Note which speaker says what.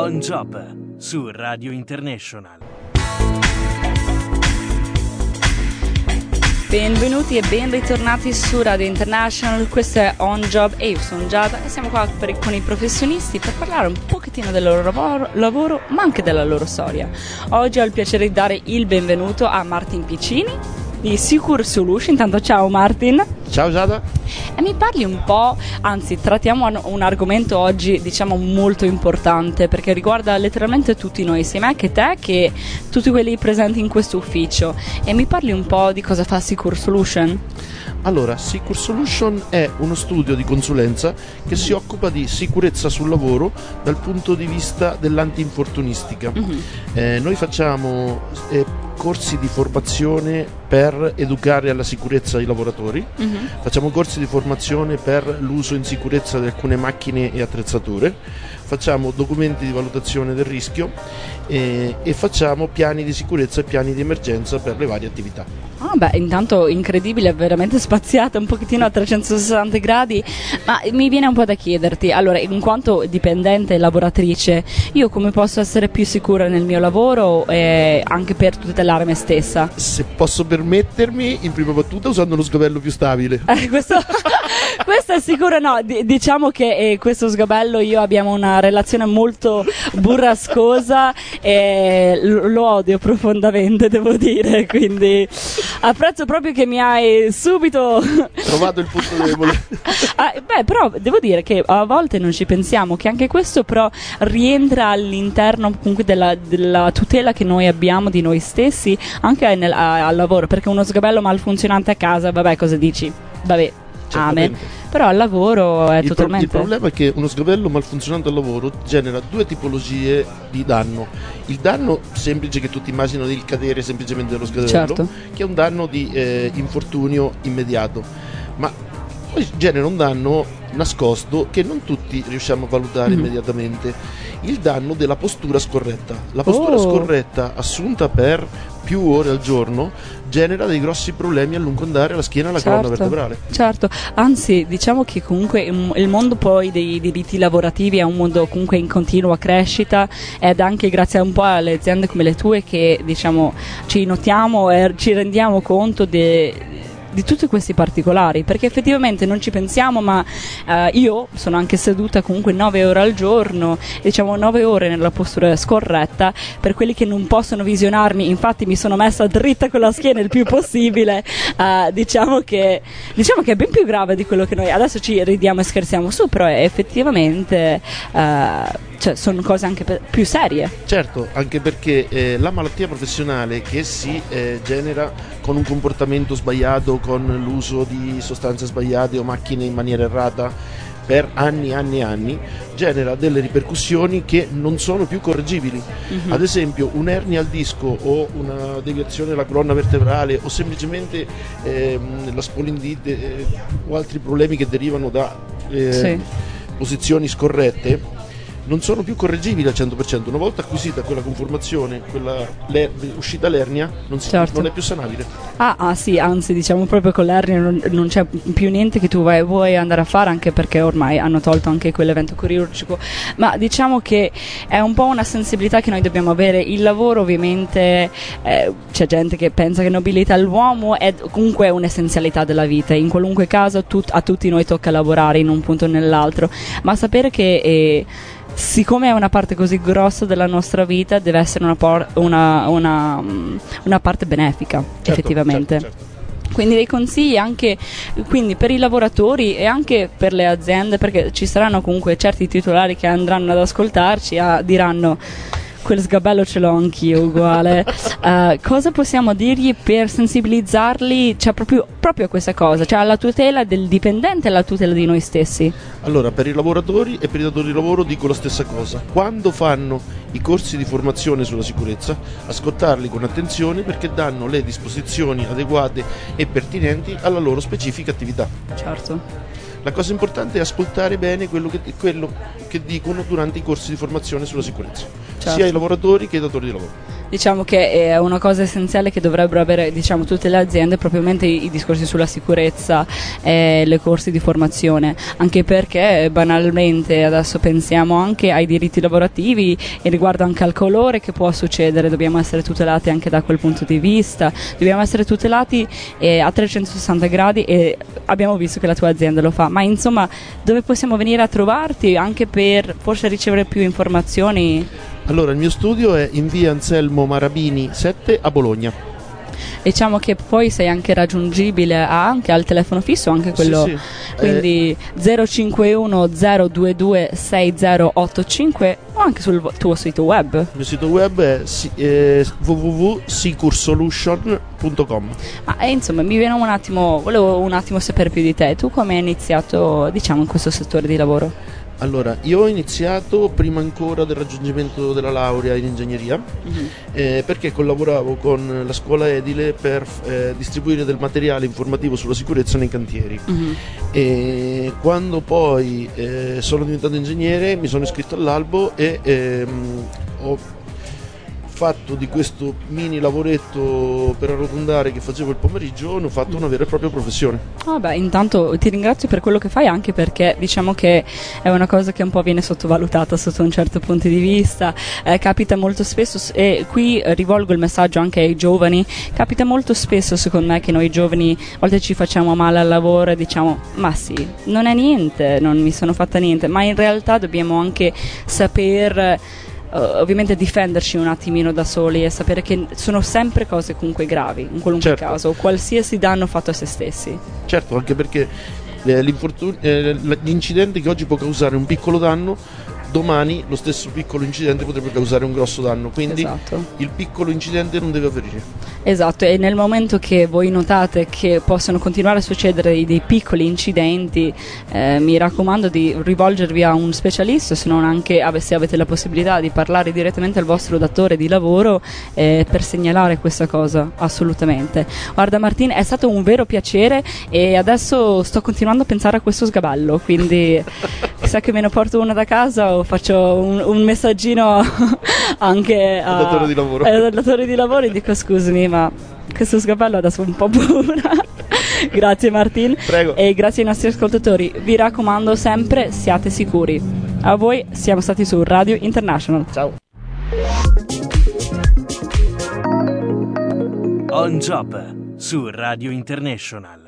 Speaker 1: On Job su Radio International.
Speaker 2: Benvenuti e ben ritornati su Radio International, questo è On Job e io sono Giada e siamo qua con i professionisti per parlare un pochettino del loro lavoro ma anche della loro storia. Oggi ho il piacere di dare il benvenuto a Martin Piccini di Secure Solution. Intanto ciao Martin.
Speaker 3: Ciao Giada.
Speaker 2: E mi parli un po', anzi trattiamo un argomento oggi diciamo molto importante perché riguarda letteralmente tutti noi, sia me che te che tutti quelli presenti in questo ufficio, e mi parli un po' di cosa fa Secure Solution?
Speaker 3: Allora, Secure Solution è uno studio di consulenza che si occupa di sicurezza sul lavoro dal punto di vista dell'antinfortunistica. Noi facciamo corsi di formazione per educare alla sicurezza i lavoratori, facciamo corsi di formazione per l'uso in sicurezza di alcune macchine e attrezzature, facciamo documenti di valutazione del rischio e facciamo piani di sicurezza e piani di emergenza per le varie attività.
Speaker 2: Ah beh, intanto incredibile, veramente spaziata un pochettino a 360 gradi, ma mi viene un po' da chiederti, allora, in quanto dipendente e lavoratrice, io come posso essere più sicura nel mio lavoro anche per tutelare me stessa?
Speaker 3: Se posso permettermi, in prima battuta usando uno sgabello più stabile.
Speaker 2: Questo è sicuro, no, diciamo che questo sgabello io abbiamo una relazione molto burrascosa e lo odio profondamente, devo dire, quindi apprezzo proprio che mi hai subito
Speaker 3: trovato il punto debole.
Speaker 2: Beh, però devo dire che a volte non ci pensiamo che anche questo però rientra all'interno comunque della tutela che noi abbiamo di noi stessi anche al lavoro, perché uno sgabello malfunzionante a casa, vabbè, cosa dici? Vabbè, amen. Però al lavoro è totalmente...
Speaker 3: Il problema è che uno sgabello malfunzionante al lavoro genera due tipologie di danno. Il danno semplice che tutti immaginano del cadere semplicemente dello sgabello, certo, che è un danno di infortunio immediato, ma poi genera un danno nascosto che non tutti riusciamo a valutare immediatamente: il danno della postura scorretta. La postura scorretta assunta per più ore al giorno genera dei grossi problemi a lungo andare alla schiena e alla colonna vertebrale.
Speaker 2: Certo, anzi diciamo che comunque il mondo poi dei diritti lavorativi è un mondo comunque in continua crescita, ed anche grazie un po' alle aziende come le tue che diciamo ci notiamo e ci rendiamo conto di tutti questi particolari, perché effettivamente non ci pensiamo, ma io sono anche seduta comunque 9 ore al giorno, diciamo 9 ore nella postura scorretta. Per quelli che non possono visionarmi, infatti mi sono messa dritta con la schiena il più possibile, diciamo che è ben più grave di quello che noi adesso ci ridiamo e scherziamo su, però effettivamente cioè, sono cose anche più serie.
Speaker 3: Certo, anche perché la malattia professionale che si genera con un comportamento sbagliato, con l'uso di sostanze sbagliate o macchine in maniera errata per anni e anni e anni, genera delle ripercussioni che non sono più correggibili. Ad esempio un'ernia al disco o una deviazione della colonna vertebrale o semplicemente la spolindite o altri problemi che derivano da posizioni scorrette non sono più correggibili al 100%. Una volta acquisita quella conformazione, uscita l'ernia, non è più sanabile.
Speaker 2: Sì, anzi diciamo proprio con l'ernia non c'è più niente che tu vuoi andare a fare, anche perché ormai hanno tolto anche quell'evento chirurgico, ma diciamo che è un po' una sensibilità che noi dobbiamo avere. Il lavoro ovviamente c'è gente che pensa che nobilita l'uomo, è comunque un'essenzialità della vita, in qualunque caso a tutti noi tocca lavorare in un punto o nell'altro, ma sapere che siccome è una parte così grossa della nostra vita, deve essere una parte benefica, certo, effettivamente. Certo. Quindi dei consigli anche quindi per i lavoratori e anche per le aziende, perché ci saranno comunque certi titolari che andranno ad ascoltarci diranno: quel sgabello ce l'ho anch'io uguale. Cosa possiamo dirgli per sensibilizzarli, cioè proprio a questa cosa, cioè alla tutela del dipendente e alla tutela di noi stessi?
Speaker 3: Allora, per i lavoratori e per i datori di lavoro dico la stessa cosa: quando fanno i corsi di formazione sulla sicurezza, ascoltarli con attenzione, perché danno le disposizioni adeguate e pertinenti alla loro specifica attività.
Speaker 2: Certo.
Speaker 3: La cosa importante è ascoltare bene quello che dicono durante i corsi di formazione sulla sicurezza, certo, sia i lavoratori che i datori di lavoro.
Speaker 2: Diciamo che è una cosa essenziale che dovrebbero avere, diciamo, tutte le aziende, propriamente i discorsi sulla sicurezza e le corsi di formazione, anche perché banalmente adesso pensiamo anche ai diritti lavorativi e riguardo anche al colore che può succedere, dobbiamo essere tutelati anche da quel punto di vista, dobbiamo essere tutelati a 360 gradi e abbiamo visto che la tua azienda lo fa, ma insomma dove possiamo venire a trovarti anche per forse ricevere più informazioni?
Speaker 3: Allora, il mio studio è in via Anselmo Marabini 7 a Bologna.
Speaker 2: Diciamo che poi sei anche raggiungibile anche al telefono fisso, anche quello,
Speaker 3: sì.
Speaker 2: quindi 051 022 6085 o anche sul tuo sito web.
Speaker 3: Il mio sito web è www.secursolution.com.
Speaker 2: Ma insomma, mi viene volevo un attimo sapere più di te. Tu come hai iniziato, diciamo, in questo settore di lavoro?
Speaker 3: Allora, io ho iniziato prima ancora del raggiungimento della laurea in ingegneria, perché collaboravo con la scuola edile per distribuire del materiale informativo sulla sicurezza nei cantieri. E quando poi sono diventato ingegnere mi sono iscritto all'albo e ho fatto di questo mini lavoretto per arrotondare che facevo il pomeriggio, ne ho fatto una vera e propria professione.
Speaker 2: Intanto ti ringrazio per quello che fai, anche perché diciamo che è una cosa che un po' viene sottovalutata sotto un certo punto di vista, capita molto spesso, e qui rivolgo il messaggio anche ai giovani, capita molto spesso secondo me che noi giovani a volte ci facciamo male al lavoro e diciamo ma sì, non è niente, non mi sono fatta niente, ma in realtà dobbiamo anche saper ovviamente difenderci un attimino da soli e sapere che sono sempre cose comunque gravi in qualunque caso, qualsiasi danno fatto a se stessi.
Speaker 3: Certo, anche perché l'incidente che oggi può causare un piccolo danno, domani lo stesso piccolo incidente potrebbe causare un grosso danno, quindi il piccolo incidente non deve avvenire.
Speaker 2: Esatto, e nel momento che voi notate che possono continuare a succedere dei piccoli incidenti, mi raccomando di rivolgervi a un specialista, se non anche se avete la possibilità di parlare direttamente al vostro datore di lavoro per segnalare questa cosa, assolutamente. Guarda Martin, è stato un vero piacere e adesso sto continuando a pensare a questo sgabello, quindi chissà che me ne porto una da casa o faccio un messaggino anche
Speaker 3: al
Speaker 2: datore di lavoro e dico scusami, ma questo sgabello adesso è un po' pura. Grazie Martin.
Speaker 3: Prego.
Speaker 2: E grazie ai nostri ascoltatori, vi raccomando sempre siate sicuri. A voi, siamo stati su Radio International.
Speaker 3: Ciao.
Speaker 1: On Job su Radio International.